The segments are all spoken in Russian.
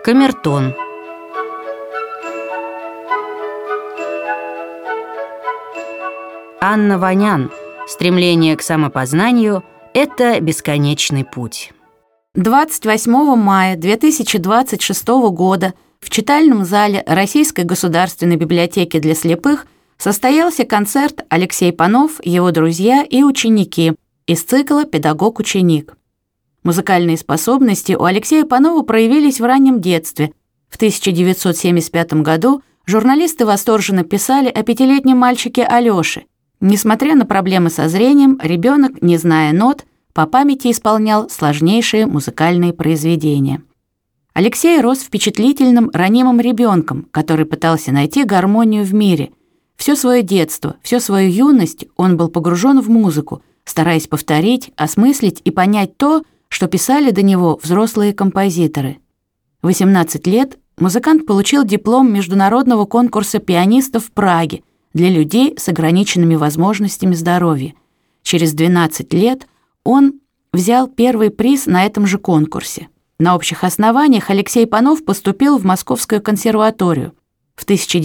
Камертон. Анна Ванян. Стремление к самопознанию – это бесконечный путь. 28 мая 2026 года в читальном зале Российской государственной библиотеки для слепых состоялся концерт «Алексей Панов, его друзья и ученики» из цикла «Педагог-ученик». Музыкальные способности у Алексея Панова проявились в раннем детстве. В 1975 году журналисты восторженно писали о пятилетнем мальчике Алёше. Несмотря на проблемы со зрением, ребенок, не зная нот, по памяти исполнял сложнейшие музыкальные произведения. Алексей рос впечатлительным, ранимым ребенком, который пытался найти гармонию в мире. Все свое детство, всю свою юность он был погружен в музыку, стараясь повторить, осмыслить и понять то, что писали до него взрослые композиторы. В 18 лет музыкант получил диплом международного конкурса пианистов в Праге для людей с ограниченными возможностями здоровья. Через 12 лет он взял первый приз на этом же конкурсе. На общих основаниях Алексей Панов поступил в Московскую консерваторию. В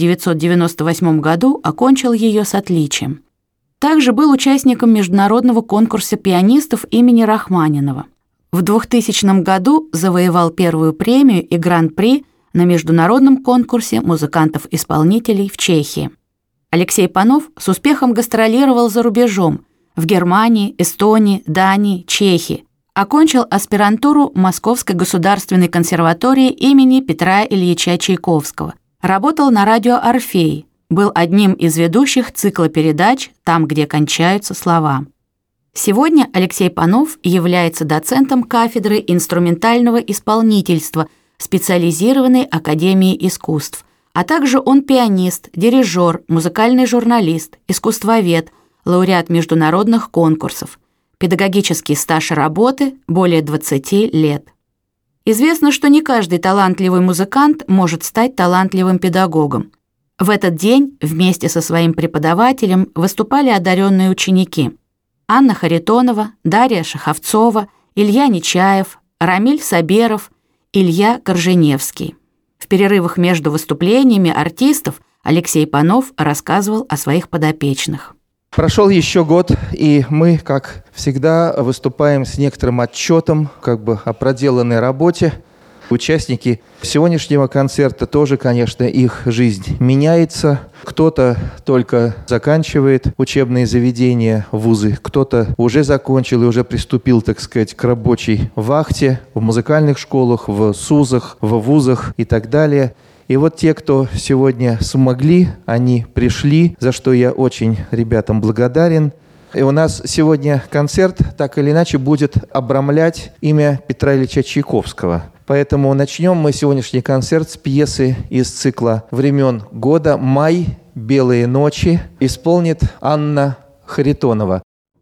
1998 году окончил ее с отличием. Также был участником международного конкурса пианистов имени Рахманинова. В 2000 году завоевал первую премию и гран-при на международном конкурсе музыкантов-исполнителей в Чехии. Алексей Панов с успехом гастролировал за рубежом в Германии, Эстонии, Дании, Чехии. Окончил аспирантуру Московской государственной консерватории имени Петра Ильича Чайковского. Работал на радио «Орфей». Был одним из ведущих цикла передач «Там, где кончаются слова». Сегодня Алексей Панов является доцентом кафедры инструментального исполнительства специализированной Академии искусств, а также он пианист, дирижер, музыкальный журналист, искусствовед, лауреат международных конкурсов. Педагогический стаж работы более 20 лет. Известно, что не каждый талантливый музыкант может стать талантливым педагогом. В этот день вместе со своим преподавателем выступали одаренные ученики: Анна Харитонова, Дарья Шаховцова, Илья Нечаев, Рамиль Саберов, Илья Корженевский. В перерывах между выступлениями артистов Алексей Панов рассказывал о своих подопечных. Прошел еще год, и мы, как всегда, выступаем с некоторым отчетом о проделанной работе. Участники сегодняшнего концерта тоже, конечно, их жизнь меняется. Кто-то только заканчивает учебные заведения, вузы, кто-то уже закончил и уже приступил, к рабочей вахте в музыкальных школах, в СУЗах, в вузах и так далее. И вот те, кто сегодня смогли, они пришли, за что я очень ребятам благодарен. И у нас сегодня концерт, так или иначе, будет обрамлять имя Петра Ильича Чайковского. Поэтому начнем мы сегодняшний концерт с пьесы из цикла «Времен года. Май. Белые ночи». Исполнит Анна Харитонова.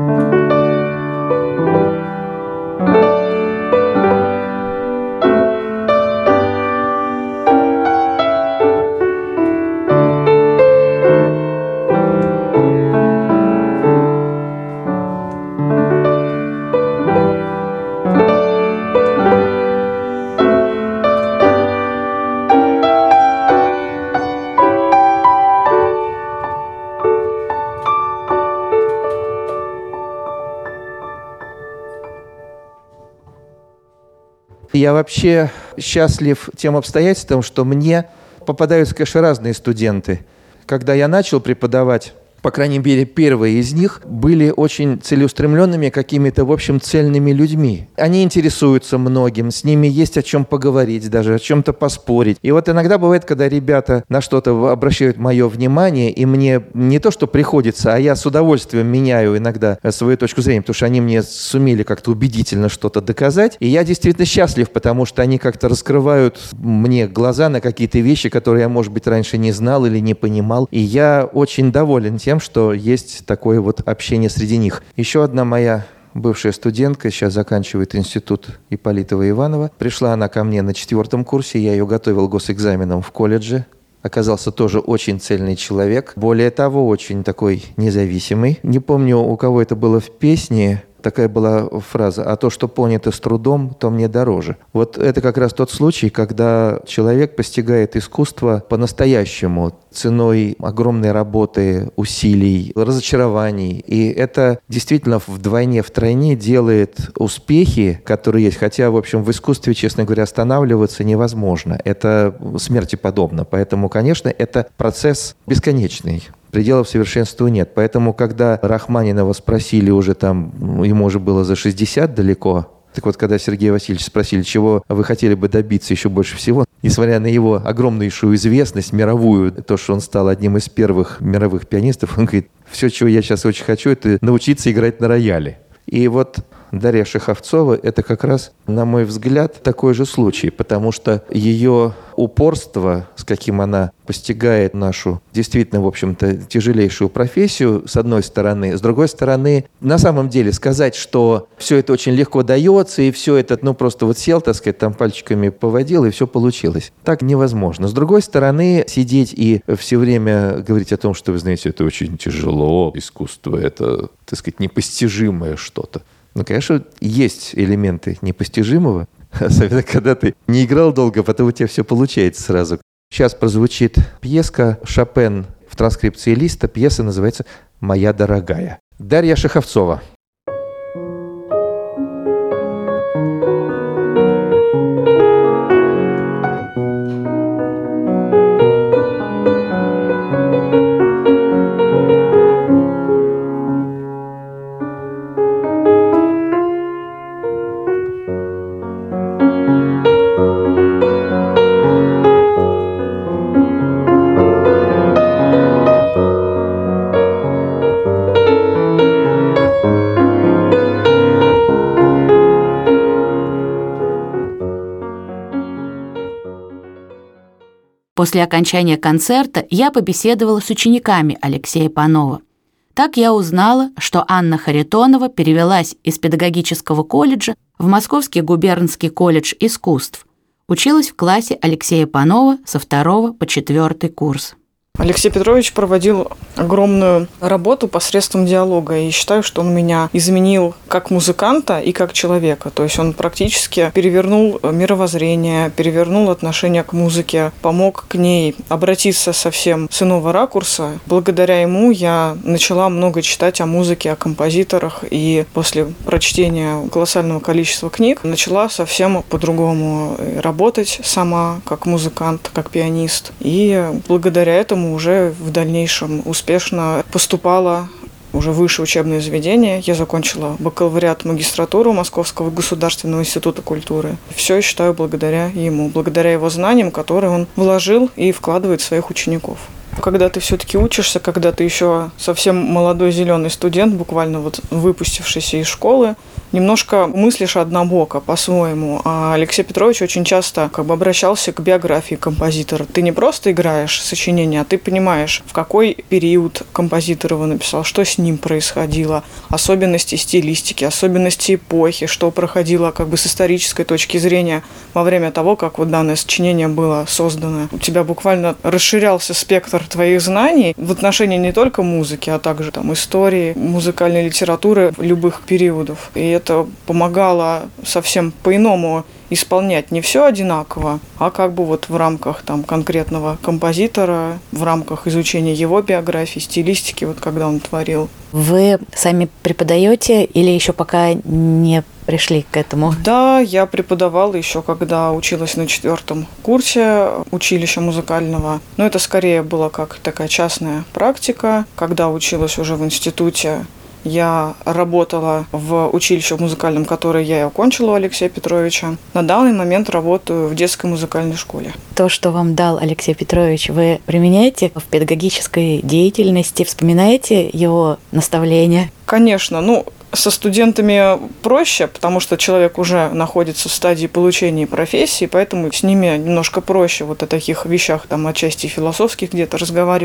Я вообще счастлив тем обстоятельством, что мне попадаются, конечно, разные студенты. Когда я начал преподавать, по крайней мере, первые из них были очень целеустремленными, какими-то, в общем, цельными людьми. Они интересуются многим, с ними есть о чем поговорить, даже о чем-то поспорить. И вот иногда бывает, когда ребята на что-то обращают мое внимание, и мне не то, что приходится, а я с удовольствием меняю иногда свою точку зрения, потому что они мне сумели как-то убедительно что-то доказать. И я действительно счастлив, потому что они как-то раскрывают мне глаза на какие-то вещи, которые я, может быть, раньше не знал или не понимал. И я очень доволен тем, что есть такое вот общение среди них. Еще одна моя бывшая студентка, сейчас заканчивает институт Ипполитова-Иванова. Пришла она ко мне на 4 курсе, я ее готовил к госэкзаменам в колледже. Оказался тоже очень цельный человек. Более того, очень такой независимый. Не помню, у кого это было в песне. такая была фраза: «А то, что понято с трудом, то мне дороже». Вот это как раз тот случай, когда человек постигает искусство по-настоящему, ценой огромной работы, усилий, разочарований. И это действительно вдвойне, втройне делает успехи, которые есть. Хотя, в общем, в искусстве, честно говоря, останавливаться невозможно. Это смерти подобно. Поэтому, конечно, это процесс бесконечный. Пределов совершенству нет. Поэтому, когда Рахманинова спросили уже там, ему уже было за 60 далеко, так вот, когда Сергея Васильевича спросили, чего вы хотели бы добиться еще больше всего, несмотря на его огромнейшую известность мировую, то, что он стал одним из первых мировых пианистов, он говорит: все, чего я сейчас очень хочу, это научиться играть на рояле. И вот Дарья Шеховцова – это как раз, на мой взгляд, такой же случай, потому что ее упорство, с каким она постигает нашу действительно, в общем-то, тяжелейшую профессию, с одной стороны. С другой стороны, на самом деле сказать, что все это очень легко дается, и все это, просто вот сел, так сказать, там пальчиками поводил, и все получилось. Так невозможно. С другой стороны, сидеть и все время говорить о том, что, вы знаете, это очень тяжело, искусство – это, так сказать, непостижимое что-то. Конечно, есть элементы непостижимого, особенно когда ты не играл долго, потом у тебя все получается сразу. Сейчас прозвучит пьеска «Шопен» в транскрипции Листа. Пьеса называется «Моя дорогая». Дарья Шеховцова. После окончания концерта я побеседовала с учениками Алексея Панова. Так я узнала, что Анна Харитонова перевелась из педагогического колледжа в Московский губернский колледж искусств. Училась в классе Алексея Панова со 2 по 4 курс. Алексей Петрович проводил огромную работу посредством диалога, и считаю, что он меня изменил как музыканта и как человека. То есть он практически перевернул мировоззрение, перевернул отношение к музыке, помог к ней обратиться совсем с иного ракурса. Благодаря ему я начала много читать о музыке, о композиторах, и после прочтения колоссального количества книг начала совсем по-другому работать сама, как музыкант, как пианист. И благодаря этому уже в дальнейшем успешно поступала уже в высшее учебное заведение. Я закончила бакалавриат, магистратуру Московского государственного института культуры. Все, я считаю, благодаря ему, благодаря его знаниям, которые он вложил и вкладывает в своих учеников. Когда ты все-таки учишься, когда ты еще совсем молодой зеленый студент, буквально вот выпустившийся из школы, немножко мыслишь однобоко, по-своему. А Алексей Петрович очень часто обращался к биографии композитора. Ты не просто играешь сочинение, а ты понимаешь, в какой период композитор его написал, что с ним происходило, особенности стилистики, особенности эпохи, что проходило с исторической точки зрения во время того, как вот данное сочинение было создано. У тебя буквально расширялся спектр твоих знаний в отношении не только музыки, а также истории, музыкальной литературы любых периодов. И это помогало совсем по-иному исполнять не все одинаково, а в рамках конкретного композитора, в рамках изучения его биографии, стилистики, когда он творил. Вы сами преподаете или еще пока не пришли к этому? Да, я преподавала еще, когда училась на 4 курсе училища музыкального. Но это скорее была как такая частная практика. Когда училась уже в институте, я работала в училище музыкальном, которое я и окончила у Алексея Петровича. На данный момент работаю в детской музыкальной школе. То, что вам дал Алексей Петрович, вы применяете в педагогической деятельности, вспоминаете его наставления? Конечно, со студентами проще, потому что человек уже находится в стадии получения профессии, поэтому с ними немножко проще о таких вещах, отчасти философских где-то разговаривать.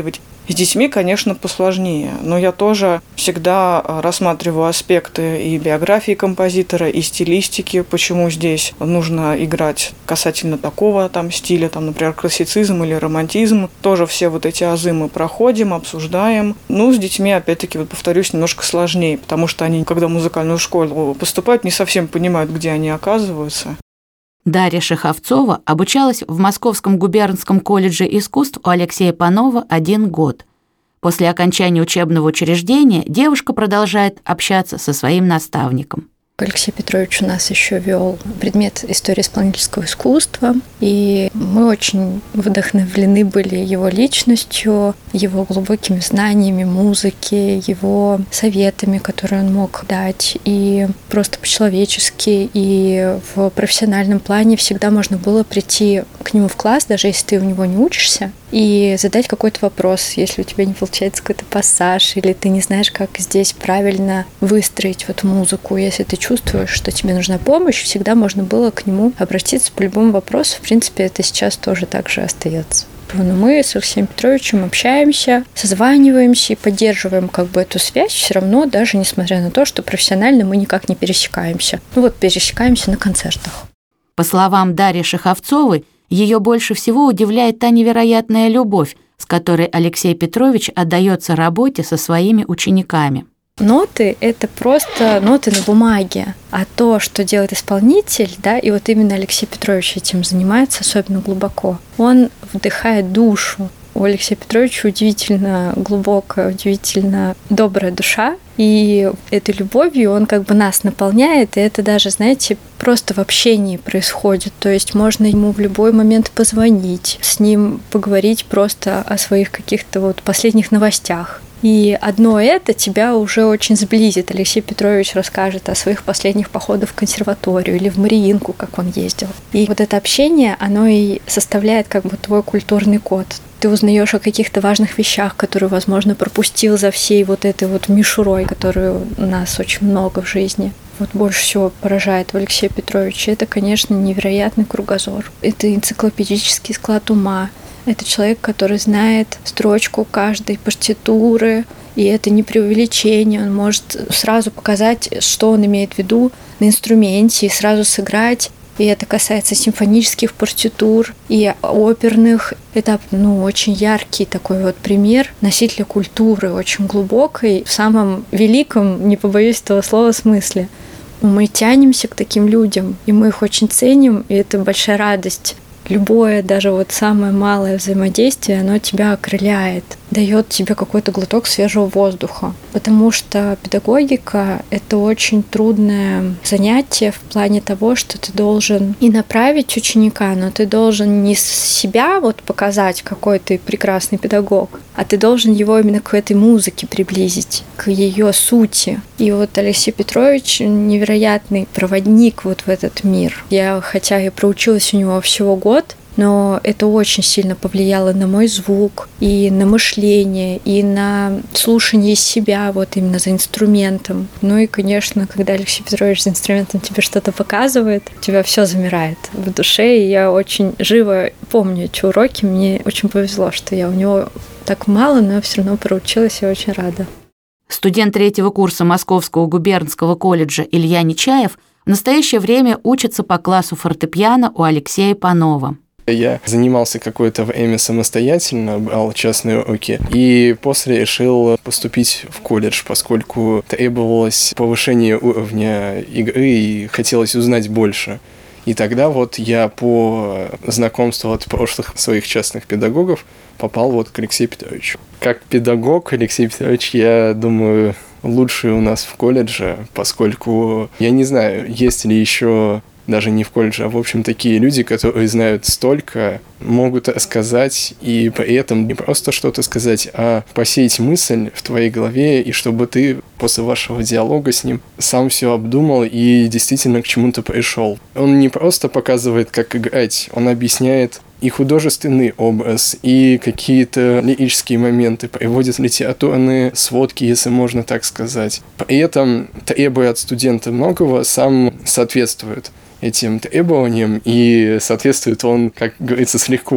С детьми, конечно, посложнее, но я тоже всегда рассматриваю аспекты и биографии композитора, и стилистики, почему здесь нужно играть касательно такого там стиля, там, например, классицизм или романтизм. Тоже все вот эти азы мы проходим, обсуждаем. Ну, с детьми, опять-таки, вот повторюсь, немножко сложнее, потому что они, когда в музыкальную школу поступают, не совсем понимают, где они оказываются. Дарья Шеховцова обучалась в Московском губернском колледже искусств у Алексея Панова 1 год. После окончания учебного учреждения девушка продолжает общаться со своим наставником. Алексей Петрович у нас еще вел предмет истории исполнительского искусства, и мы очень вдохновлены были его личностью, его глубокими знаниями музыки, его советами, которые он мог дать, и просто по-человечески, и в профессиональном плане всегда можно было прийти к нему в класс, даже если ты у него не учишься, и задать какой-то вопрос, если у тебя не получается какой-то пассаж, или ты не знаешь, как здесь правильно выстроить вот музыку, если ты чувствуешь, что тебе нужна помощь, всегда можно было к нему обратиться по любому вопросу. В принципе, это сейчас тоже так же остается. Но мы с Алексеем Петровичем общаемся, созваниваемся и поддерживаем как бы эту связь все равно, даже несмотря на то, что профессионально мы никак не пересекаемся. Ну вот пересекаемся на концертах. По словам Дарьи Шеховцовой, ее больше всего удивляет та невероятная любовь, с которой Алексей Петрович отдается работе со своими учениками. Ноты — это просто ноты на бумаге, а то, что делает исполнитель, да, и вот именно Алексей Петрович этим занимается особенно глубоко, он вдыхает душу. У Алексея Петровича удивительно глубокая, удивительно добрая душа, и этой любовью он как бы нас наполняет, и это даже, знаете, просто в общении происходит. То есть можно ему в любой момент позвонить, с ним поговорить просто о своих каких-то вот последних новостях. И одно это тебя уже очень сблизит. Алексей Петрович расскажет о своих последних походах в консерваторию или в Мариинку, как он ездил. И вот это общение, оно и составляет как бы твой культурный код. Ты узнаешь о каких-то важных вещах, которые, возможно, пропустил за всей вот этой вот мишурой, которую у нас очень много в жизни. Вот больше всего поражает в Алексее Петровиче. Это, конечно, невероятный кругозор. Это энциклопедический склад ума. Это человек, который знает строчку каждой партитуры, и это не преувеличение. Он может сразу показать, что он имеет в виду на инструменте, и сразу сыграть. И это касается симфонических партитур и оперных. Это очень яркий такой вот пример носителя культуры, очень глубокой, в самом великом, не побоюсь этого слова, смысле. Мы тянемся к таким людям, и мы их очень ценим, и это большая радость. Любое, даже вот самое малое взаимодействие, оно тебя окрыляет, дает тебе какой-то глоток свежего воздуха. Потому что педагогика — это очень трудное занятие в плане того, что ты должен и направить ученика, но ты должен не себя вот показать, какой ты прекрасный педагог, а ты должен его именно к этой музыке приблизить, к ее сути. И вот Алексей Петрович невероятный проводник вот в этот мир. Хотя я проучилась у него всего год, но это очень сильно повлияло на мой звук, и на мышление, и на слушание себя вот именно за инструментом. Ну и, конечно, когда Алексей Петрович за инструментом тебе что-то показывает, у тебя все замирает в душе, и я очень живо помню эти уроки. Мне очень повезло, что я у него так мало, но все равно проучилась, и очень рада. Студент 3-го курса Московского губернского колледжа Илья Нечаев в настоящее время учится по классу фортепиано у Алексея Панова. Я занимался какое-то время самостоятельно, брал частные уроки, и после решил поступить в колледж, поскольку требовалось повышение уровня игры и хотелось узнать больше. И тогда вот я по знакомству от прошлых своих частных педагогов попал вот к Алексею Петровичу. Как педагог Алексей Петрович, я думаю, лучший у нас в колледже, поскольку я не знаю, есть ли еще даже не в колледже, а в общем такие люди, которые знают столько, могут рассказать и при этом не просто что-то сказать, а посеять мысль в твоей голове, и чтобы ты после вашего диалога с ним сам все обдумал и действительно к чему-то пришел. Он не просто показывает, как играть, он объясняет и художественный образ, и какие-то лирические моменты, приводит литературные сводки, если можно так сказать. При этом, требуя от студента многого, сам соответствует этим требованиям, и соответствует он, как говорится, с лихвой.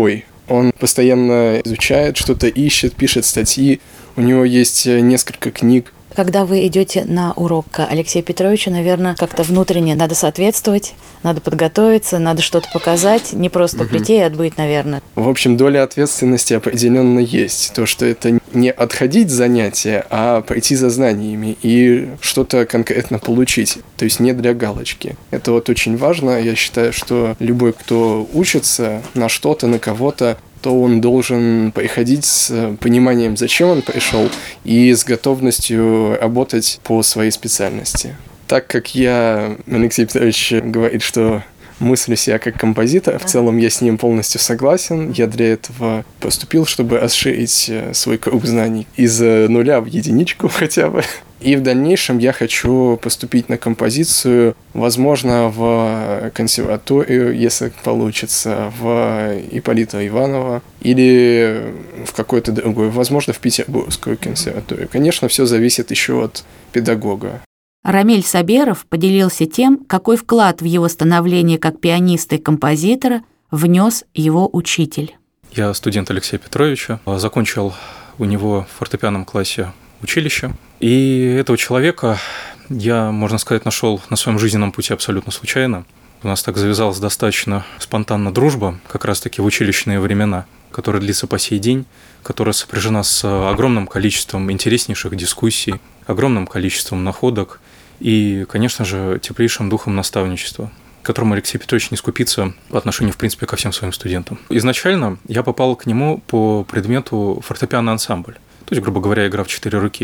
Он постоянно изучает, что-то ищет, пишет статьи. У него есть несколько книг. Когда вы идете на урок к Алексею Петровичу, наверное, как-то внутренне надо соответствовать, надо подготовиться, надо что-то показать, не просто прийти и отбыть, наверное. В общем, доля ответственности определенно есть. То, что это не отходить занятия, а пойти за знаниями и что-то конкретно получить. То есть не для галочки. Это вот очень важно. Я считаю, что любой, кто учится на что-то, на кого-то, то он должен приходить с пониманием, зачем он пришел, и с готовностью работать по своей специальности. Так как Алексей Петрович говорит, что мыслю себя как композитор, в целом я с ним полностью согласен. Я для этого поступил, чтобы расширить свой круг знаний из 0 в единичку хотя бы. И в дальнейшем я хочу поступить на композицию, возможно, в консерваторию, если получится, в Ипполита Иванова, или в какой-то другой, возможно, в Петербургскую консерваторию. Конечно, все зависит еще от педагога. Рамиль Саберов поделился тем, какой вклад в его становление как пианиста и композитора внес его учитель. Я студент Алексея Петровича, закончил у него в фортепианном классе училище. И этого человека я, можно сказать, нашел на своем жизненном пути абсолютно случайно. У нас так завязалась достаточно спонтанно дружба, как раз-таки в училищные времена, которая длится по сей день, которая сопряжена с огромным количеством интереснейших дискуссий, огромным количеством находок и, конечно же, теплейшим духом наставничества, которому Алексей Петрович не скупится по отношению, в принципе, ко всем своим студентам. Изначально я попал к нему по предмету фортепианный ансамбль, то есть, грубо говоря, игра в 4 руки.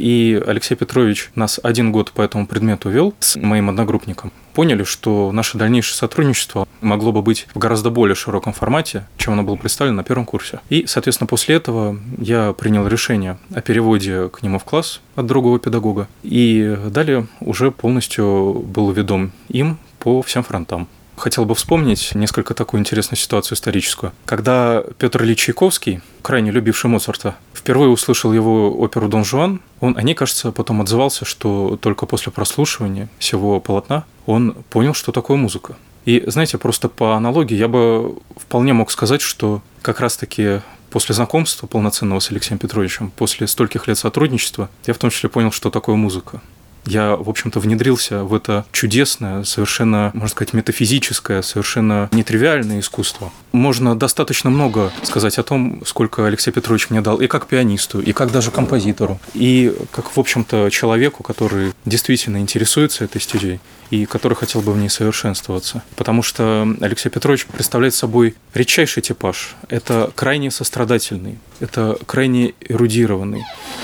И Алексей Петрович нас 1 год по этому предмету вел с моим одногруппником. Поняли, что наше дальнейшее сотрудничество могло бы быть в гораздо более широком формате, чем оно было представлено на первом курсе. И, соответственно, после этого я принял решение о переводе к нему в класс от другого педагога. И далее уже полностью был ведом им по всем фронтам. Хотел бы вспомнить несколько такую интересную ситуацию историческую. Когда Петр Ильич Чайковский, крайне любивший Моцарта, впервые услышал его оперу «Дон Жуан», он о ней, кажется, потом отзывался, что только после прослушивания всего полотна он понял, что такое музыка. И, знаете, просто по аналогии я бы вполне мог сказать, что как раз-таки после знакомства полноценного с Алексеем Петровичем, после стольких лет сотрудничества, я в том числе понял, что такое музыка. Я, в общем-то, внедрился в это чудесное, совершенно, можно сказать, метафизическое, совершенно нетривиальное искусство. Можно достаточно много сказать о том, сколько Алексей Петрович мне дал и как пианисту, и как даже композитору, и как, в общем-то, человеку, который действительно интересуется этой стезей и который хотел бы в ней совершенствоваться. Потому что Алексей Петрович представляет собой редчайший типаж. Это крайне сострадательный, это крайне эрудированный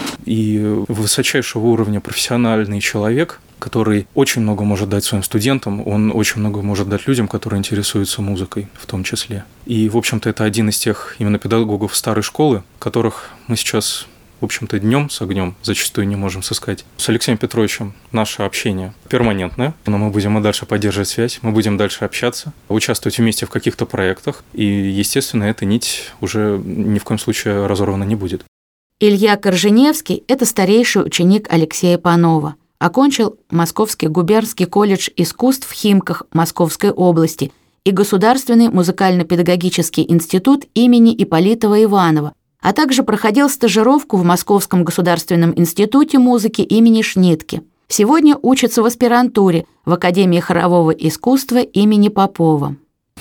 и высочайшего уровня профессиональный человек, который очень много может дать своим студентам, он очень много может дать людям, которые интересуются музыкой в том числе. И, в общем-то, это один из тех именно педагогов старой школы, которых мы сейчас, в общем-то, днем с огнем зачастую не можем сыскать. С Алексеем Петровичем наше общение перманентное, но мы будем и дальше поддерживать связь, мы будем дальше общаться, участвовать вместе в каких-то проектах, и, естественно, эта нить уже ни в коем случае разорвана не будет. Илья Корженевский – это старейший ученик Алексея Панова. Окончил Московский губернский колледж искусств в Химках Московской области и Государственный музыкально-педагогический институт имени Ипполитова Иванова, а также проходил стажировку в Московском государственном институте музыки имени Шнитке. Сегодня учится в аспирантуре в Академии хорового искусства имени Попова.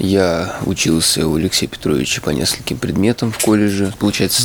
Я учился у Алексея Петровича по нескольким предметам в колледже. Получается, с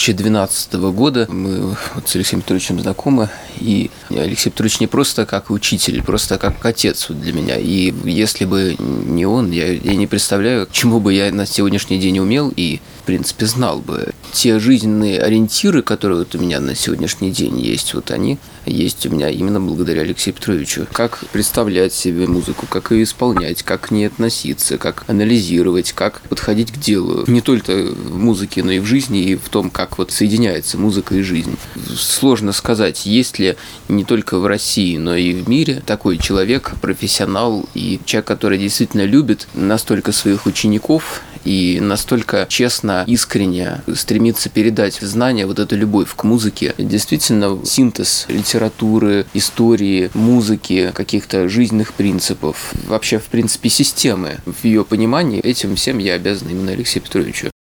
2012 года мы с Алексеем Петровичем знакомы. И Алексей Петрович не просто как учитель, просто как отец для меня. И если бы не он, я не представляю, чему бы я на сегодняшний день умел и, в принципе, знал бы. Те жизненные ориентиры, которые вот у меня на сегодняшний день есть, вот они есть у меня именно благодаря Алексею Петровичу. Как представлять себе музыку, как ее исполнять, как к ней относиться, как анализировать, как подходить к делу. Не только в музыке, но и в жизни, и в том, как вот соединяется музыка и жизнь. Сложно сказать, есть ли не только в России, но и в мире такой человек, профессионал и человек, который действительно любит настолько своих учеников и настолько честно, искренне стремится передать знания, вот эту любовь к музыке. Действительно, синтез литературы, истории, музыки, каких-то жизненных принципов, вообще, в принципе, системы в ее понимании, этим всем я обязан именно Алексею Петровичу.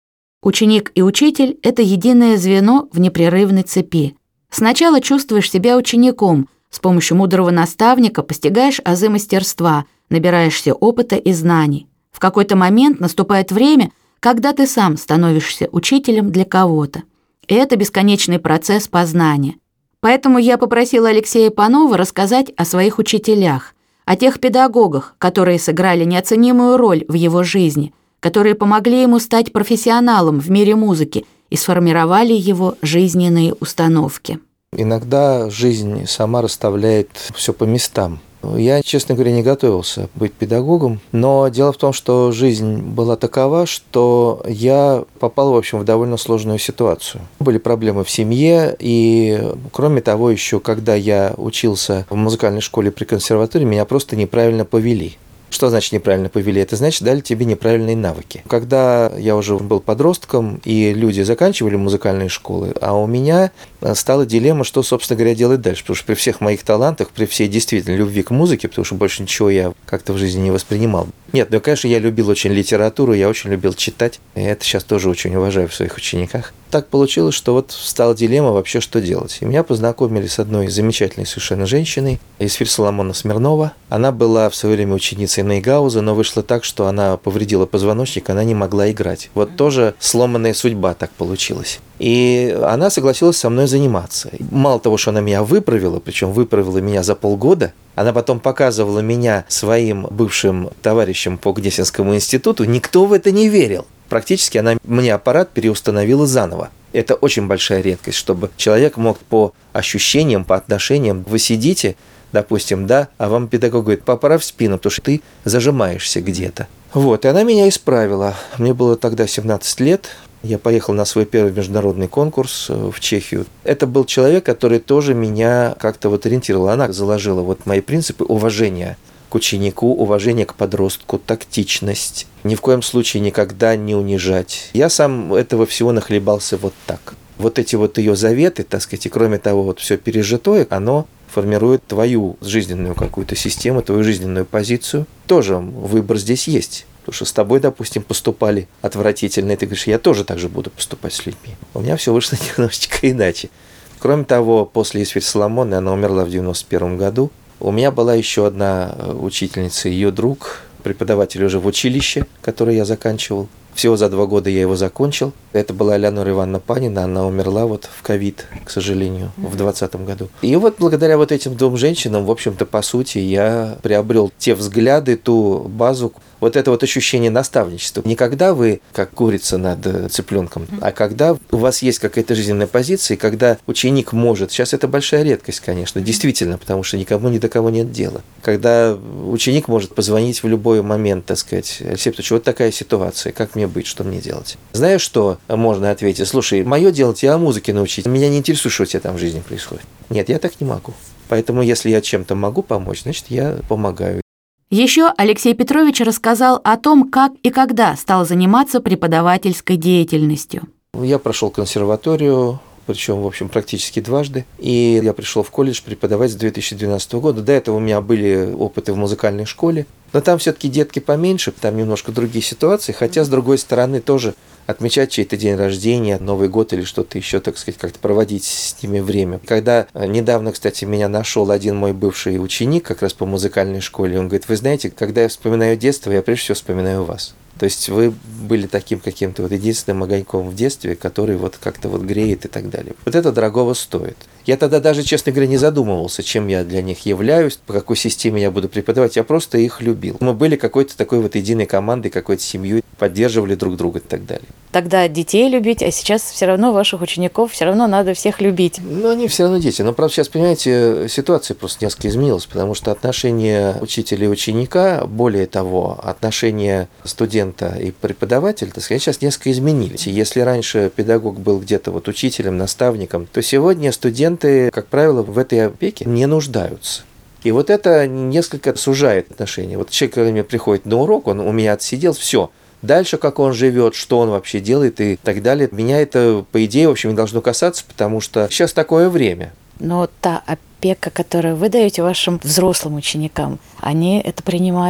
Ученик и учитель – это единое звено в непрерывной цепи. Сначала чувствуешь себя учеником, с помощью мудрого наставника постигаешь азы мастерства, набираешься опыта и знаний. В какой-то момент наступает время, когда ты сам становишься учителем для кого-то. И это бесконечный процесс познания. Поэтому я попросила Алексея Панова рассказать о своих учителях, о тех педагогах, которые сыграли неоценимую роль в его жизни, которые помогли ему стать профессионалом в мире музыки и сформировали его жизненные установки. Иногда жизнь сама расставляет все по местам. Я, честно говоря, не готовился быть педагогом, но дело в том, что жизнь была такова, что я попал, в общем, в довольно сложную ситуацию. Были проблемы в семье, и, кроме того, еще когда я учился в музыкальной школе при консерватории, меня просто неправильно повели. Что значит неправильно повели? Это значит, дали тебе неправильные навыки. Когда я уже был подростком, и люди заканчивали музыкальные школы, а у меня стала дилемма, что, собственно говоря, делать дальше. Потому что при всех моих талантах, при всей действительно любви к музыке, потому что больше ничего я как-то в жизни не воспринимал. Нет, ну, конечно, я любил очень литературу, я очень любил читать. И это сейчас тоже очень уважаю в своих учениках. Так получилось, что вот стала дилемма вообще, что делать. И меня познакомили с одной замечательной совершенно женщиной, Исфирь Соломоновна Смирнова. Она была в свое время ученицей Нейгауза, но вышло так, что она повредила позвоночник, она не могла играть. Вот тоже сломанная судьба так получилась. И она согласилась со мной заниматься. Мало того, что она меня выправила, причем выправила меня за полгода, она потом показывала меня своим бывшим товарищам по Гнесинскому институту, никто в это не верил. Практически она мне аппарат переустановила заново. Это очень большая редкость, чтобы человек мог по ощущениям, по отношениям, вы сидите, допустим, да, а вам педагог говорит, поправь спину, потому что ты зажимаешься где-то. Вот, и она меня исправила. Мне было тогда 17 лет. Я поехал на свой первый международный конкурс в Чехию. Это был человек, который тоже меня как-то вот ориентировал. Она заложила вот мои принципы уважения к ученику, уважение к подростку, тактичность. Ни в коем случае никогда не унижать. Я сам этого всего нахлебался вот так. Вот эти вот ее заветы, так сказать, и кроме того, вот все пережитое, оно формирует твою жизненную какую-то систему, твою жизненную позицию. Тоже выбор здесь есть. Потому что с тобой, допустим, поступали отвратительно, и ты говоришь, я тоже так же буду поступать с людьми. У меня все вышло немножечко иначе. Кроме того, после Исфирь Соломоновны, она умерла в 91 году, у меня была еще одна учительница, ее друг, преподаватель уже в училище, которое я заканчивал. Всего за 2 года я его закончил. Это была Элеонора Ивановна Панина, она умерла вот в ковид, к сожалению, в 2020 году. И вот благодаря вот этим 2 женщинам, в общем-то, по сути, я приобрел те взгляды, ту базу, вот это вот ощущение наставничества. Не когда вы как курица над цыпленком, а когда у вас есть какая-то жизненная позиция, и когда ученик может, сейчас это большая редкость, конечно, действительно, потому что никому ни до кого нет дела. Когда ученик может позвонить в любой момент, так сказать, Алексей Петрович, вот такая ситуация, как мне быть, что мне делать? Знаешь, что можно ответить? Слушай, мое дело тебя музыке научить, меня не интересует, что у тебя там в жизни происходит. Нет, я так не могу. Поэтому, если я чем-то могу помочь, значит, я помогаю. Еще Алексей Петрович рассказал о том, как и когда стал заниматься преподавательской деятельностью. Я прошел консерваторию, причем, в общем, практически дважды. И я пришел в колледж преподавать с 2012 года. До этого у меня были опыты в музыкальной школе. Но там все-таки детки поменьше, там немножко другие ситуации. Хотя, с другой стороны, тоже отмечать чей-то день рождения, Новый год или что-то еще, так сказать, как-то проводить с ними время. Когда недавно, кстати, меня нашел один мой бывший ученик как раз по музыкальной школе, он говорит, вы знаете, когда я вспоминаю детство, я прежде всего вспоминаю вас. То есть вы были таким каким-то вот единственным огоньком в детстве, который вот как-то вот греет и так далее. Вот это дорогого стоит. Я тогда даже, честно говоря, не задумывался, чем я для них являюсь, по какой системе я буду преподавать. Я просто их любил. Мы были какой-то такой вот единой командой, какой-то семьей, поддерживали друг друга и так далее. Тогда детей любить, а сейчас все равно ваших учеников все равно надо всех любить. Ну, они все равно дети. Но, правда, сейчас, понимаете, ситуация просто несколько изменилась, потому что отношения учителя и ученика, более того, отношения студента и преподавателя, так сказать, сейчас несколько изменились. И если раньше педагог был где-то вот учителем, наставником, то сегодня студенты, как правило, в этой опеке не нуждаются. И вот это несколько сужает отношения. Вот человек, когда мне приходит на урок, он у меня отсидел, все. Дальше, как он живет, что он вообще делает и так далее, меня это, по идее, в общем, не должно касаться, потому что сейчас такое время. Но та опека, которую вы даете вашим взрослым ученикам, они это принимают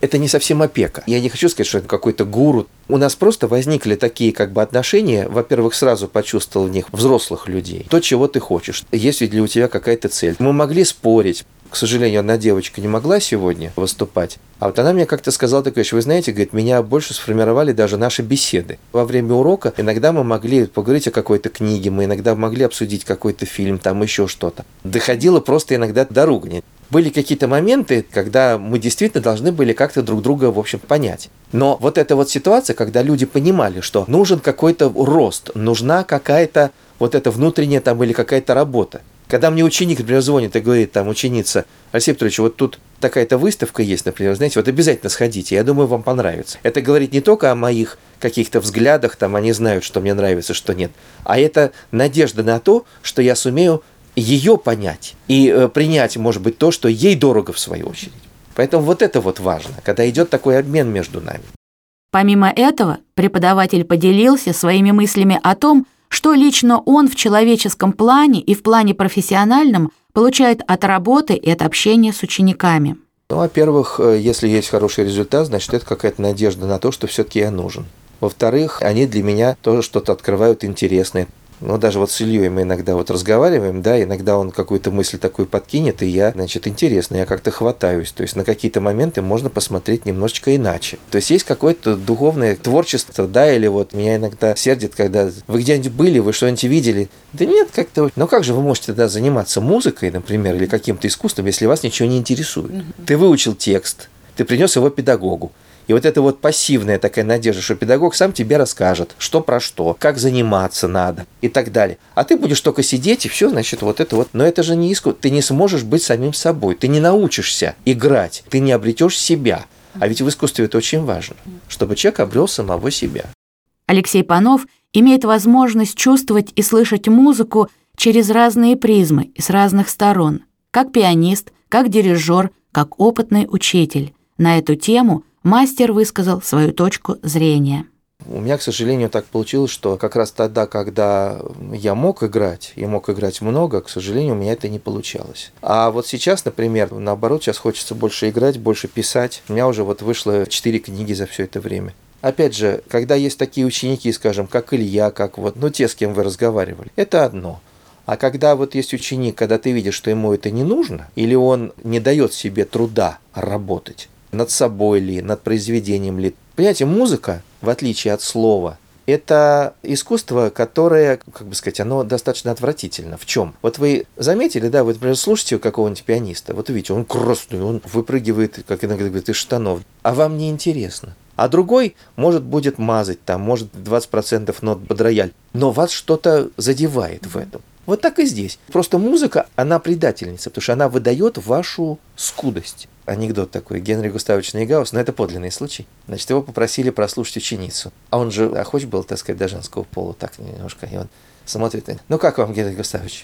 Это не совсем опека. Я не хочу сказать, что это какой-то гуру. У нас просто возникли такие отношения. Во-первых, сразу почувствовал в них взрослых людей. То, чего ты хочешь. Есть ли у тебя какая-то цель. Мы могли спорить. К сожалению, одна девочка не могла сегодня выступать. А вот она мне как-то сказала такое, что вы знаете, говорит, меня больше сформировали даже наши беседы. Во время урока иногда мы могли поговорить о какой-то книге, мы иногда могли обсудить какой-то фильм, там еще что-то. Доходило просто иногда до ругани. Были какие-то моменты, когда мы действительно должны были как-то друг друга, в общем, понять. Но вот эта вот ситуация, когда люди понимали, что нужен какой-то рост, нужна какая-то вот эта внутренняя там или какая-то работа. Когда мне ученик, например, звонит и говорит, там, ученица, Алексей Петрович, вот тут такая-то выставка есть, например, знаете, вот обязательно сходите, я думаю, вам понравится. Это говорит не только о моих каких-то взглядах, там, они знают, что мне нравится, что нет, а это надежда на то, что я сумею ее понять и принять, может быть, то, что ей дорого в свою очередь. Поэтому вот это вот важно, когда идет такой обмен между нами. Помимо этого, преподаватель поделился своими мыслями о том, что лично он в человеческом плане и в плане профессиональном получает от работы и от общения с учениками. Ну, во-первых, если есть хороший результат, значит, это какая-то надежда на то, что все-таки я нужен. Во-вторых, они для меня тоже что-то открывают интересное. Ну, даже вот с Ильей мы иногда вот разговариваем, да, иногда он какую-то мысль такую подкинет, и я, значит, интересно, я как-то хватаюсь. То есть на какие-то моменты можно посмотреть немножечко иначе. То есть есть какое-то духовное творчество, да, или вот меня иногда сердит, когда вы где-нибудь были, вы что-нибудь видели. Да нет, как-то... Ну как же вы можете тогда заниматься музыкой, например, или каким-то искусством, если вас ничего не интересует? Ты выучил текст, ты принес его педагогу. И вот это вот пассивная такая надежда, что педагог сам тебе расскажет, что про что, как заниматься надо и так далее. А ты будешь только сидеть, и все, значит, вот это вот. Но это же не искусство. Ты не сможешь быть самим собой. Ты не научишься играть. Ты не обретешь себя. А ведь в искусстве это очень важно, чтобы человек обрел самого себя. Алексей Панов имеет возможность чувствовать и слышать музыку через разные призмы и с разных сторон. Как пианист, как дирижер, как опытный учитель. На эту тему мастер высказал свою точку зрения. У меня, к сожалению, так получилось, что как раз тогда, когда я мог играть, и мог играть много, к сожалению, у меня это не получалось. А вот сейчас, например, наоборот, сейчас хочется больше играть, больше писать. У меня уже вот вышло 4 книги за все это время. Опять же, когда есть такие ученики, скажем, как Илья, как вот, ну, те, с кем вы разговаривали, это одно. А когда вот есть ученик, когда ты видишь, что ему это не нужно, или он не дает себе труда работать, над собой ли, над произведением ли. Понимаете, музыка, в отличие от слова, это искусство, которое, как бы сказать, оно достаточно отвратительно. В чем? Вот вы заметили, да, вы, например, слушаете какого-нибудь пианиста, вот видите, он красный, он выпрыгивает, как иногда говорят, из штанов, а вам не интересно. А другой, может, будет мазать, там, может, 20% нот под рояль, но вас что-то задевает в этом. Вот так и здесь. Просто музыка, она предательница, потому что она выдает вашу скудость. Анекдот такой. Генри Густавович Нейгаус, но это подлинный случай. Значит, его попросили прослушать ученицу. А он же охоч был, так сказать, до женского пола, так немножко. И он смотрит, ну как вам, Генри Густавович?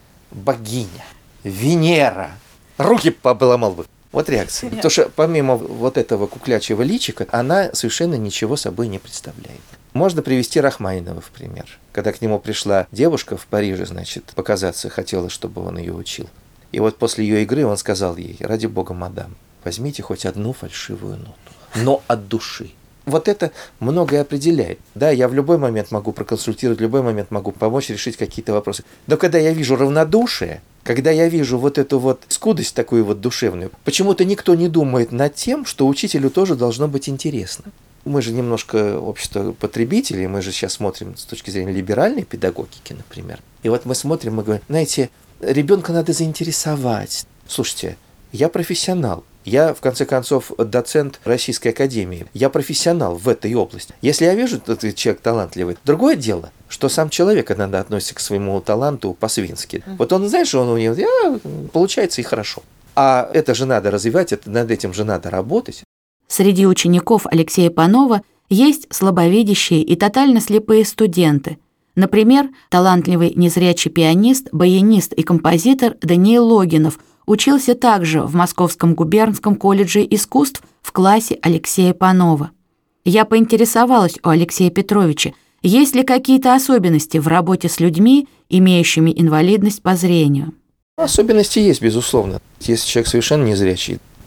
Богиня, Венера, руки поломал бы. Вот реакция. Потому что помимо вот этого куклячьего личика, она совершенно ничего собой не представляет. Можно привести Рахманинова в пример. Когда к нему пришла девушка в Париже, значит, показаться хотела, чтобы он ее учил. И вот после ее игры он сказал ей: ради бога, мадам, возьмите хоть одну фальшивую ноту, но от души. Вот это многое определяет. Да, я в любой момент могу проконсультировать, в любой момент могу помочь решить какие-то вопросы. Но когда я вижу равнодушие, когда я вижу вот эту вот скудость такую вот душевную, почему-то никто не думает над тем, что учителю тоже должно быть интересно. Мы же немножко общество потребителей, мы же сейчас смотрим с точки зрения либеральной педагогики, например. И вот мы смотрим и говорим, знаете, ребенка надо заинтересовать. Слушайте, я профессионал. Я, в конце концов, доцент Российской академии. Я профессионал в этой области. Если я вижу, что этот человек талантливый, другое дело, что сам человек иногда относится к своему таланту по-свински. Вот он, знаешь, он у него получается и хорошо. А это же надо развивать, над этим же надо работать. Среди учеников Алексея Панова есть слабовидящие и тотально слепые студенты. Например, талантливый незрячий пианист, баянист и композитор Даниил Логинов учился также в Московском губернском колледже искусств в классе Алексея Панова. Я поинтересовалась у Алексея Петровича, есть ли какие-то особенности в работе с людьми, имеющими инвалидность по зрению. Особенности есть, безусловно. Если человек совершенно незрячий,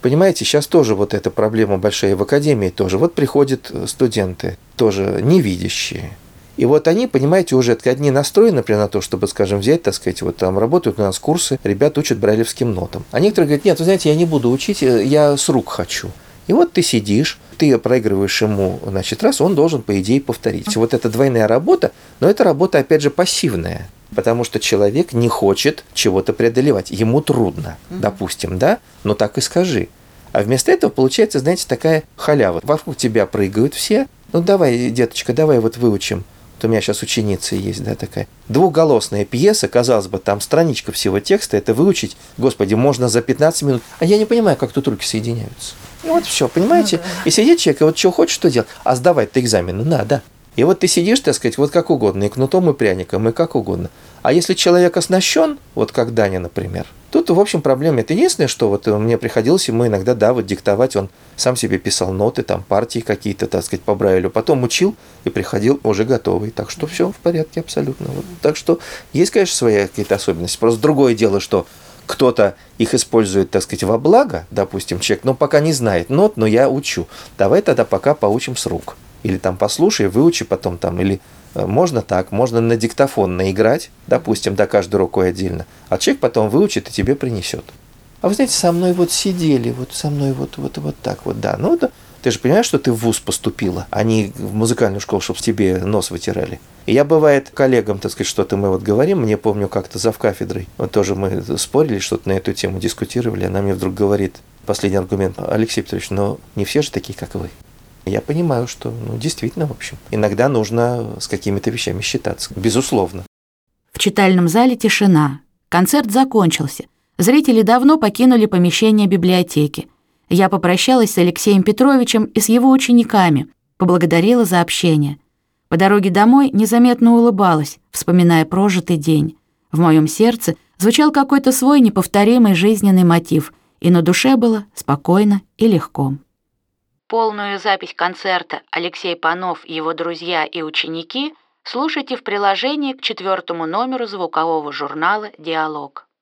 Понимаете, сейчас тоже вот эта проблема большая в академии тоже. Вот приходят студенты, тоже невидящие. И вот они, понимаете, уже одни настроены, например, на то, чтобы, скажем, взять, так сказать, вот там работают у нас курсы, ребят учат брайлевским нотам. А некоторые говорят, нет, вы знаете, я не буду учить, я с рук хочу. И вот ты сидишь, ты проигрываешь ему, значит, раз, он должен, по идее, повторить. Вот это двойная работа, но это работа, опять же, пассивная. Потому что человек не хочет чего-то преодолевать. Ему трудно, допустим, да? Но так и скажи. А вместо этого получается, знаете, такая халява. Вокруг тебя прыгают все. Ну, давай, деточка, давай вот выучим. Вот у меня сейчас ученица есть, да, такая. Двухголосная пьеса, казалось бы, там страничка всего текста. Это выучить, господи, можно за 15 минут. А я не понимаю, как тут руки соединяются. Ну, вот все, понимаете? И сидит человек, и вот что хочешь, что делать. А сдавать-то экзамены надо. И вот ты сидишь, так сказать, вот как угодно, и кнутом, и пряником, и как угодно. А если человек оснащен, вот как Даня, например, тут, в общем, проблема. Это единственное, что вот мне приходилось ему иногда, да, вот диктовать, он сам себе писал ноты, там, партии какие-то, так сказать, по Брайлю, потом учил и приходил уже готовый. Так что все в порядке абсолютно. Вот. Так что есть, конечно, свои какие-то особенности. Просто другое дело, что кто-то их использует, так сказать, во благо, допустим, человек, но пока не знает нот, но я учу. Давай тогда пока поучим с рук. Или там послушай, выучи потом там, или можно так, можно на диктофон наиграть, допустим, да, каждой рукой отдельно, а человек потом выучит и тебе принесет. А вы знаете, со мной вот сидели, вот со мной вот так вот, да. Ну, да, ты же понимаешь, что ты в вуз поступила, а не в музыкальную школу, чтобы тебе нос вытирали. И я, бывает, коллегам, так сказать, что-то мы вот говорим, мне помню как-то завкафедрой, вот тоже мы спорили, что-то на эту тему дискутировали, она мне вдруг говорит, последний аргумент, Алексей Петрович, но не все же такие, как вы. Я понимаю, что, действительно, в общем, иногда нужно с какими-то вещами считаться, безусловно. В читальном зале тишина. Концерт закончился. Зрители давно покинули помещение библиотеки. Я попрощалась с Алексеем Петровичем и с его учениками, поблагодарила за общение. По дороге домой незаметно улыбалась, вспоминая прожитый день. В моем сердце звучал какой-то свой неповторимый жизненный мотив, и на душе было спокойно и легко. Полную запись концерта «Алексей Панов, его друзья и ученики» слушайте в приложении к 4 номеру звукового журнала «Диалог».